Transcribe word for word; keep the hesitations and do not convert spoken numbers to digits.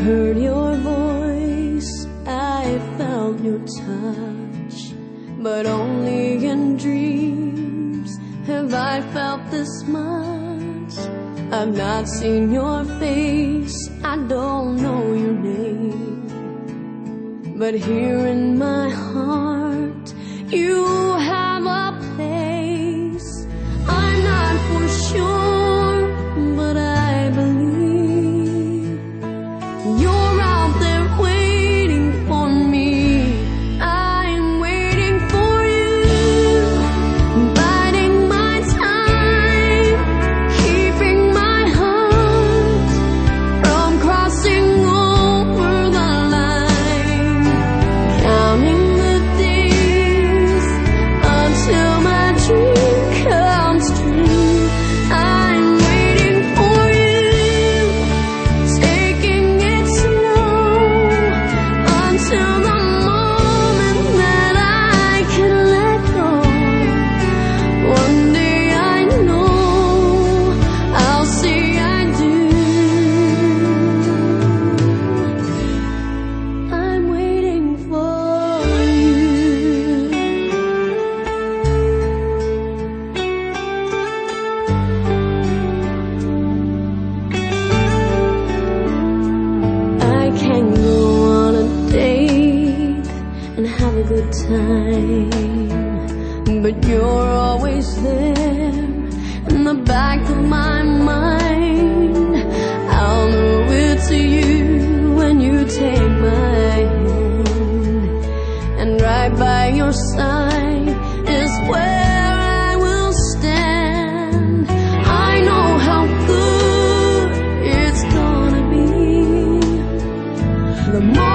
heard your voice, I felt your touch, but only in dreams have I felt this much. I've not seen your face, I don't know your name, but here in my heart you have a place. I'm not for sure, but I believe you're out there waiting for me. I'm waiting for you, biding my time, keeping my heart from crossing over the line, counting the days until my dream comes true. I'm waiting for you, taking it slow until the moment that I can let go. One day I know I'll say I do. I'm waiting for you. I can go on a date and have a good time, but you're always there in the back of my mind. I'll know it's you when you take my hand, and right by your side is where I will stand. I know how good it's gonna be the more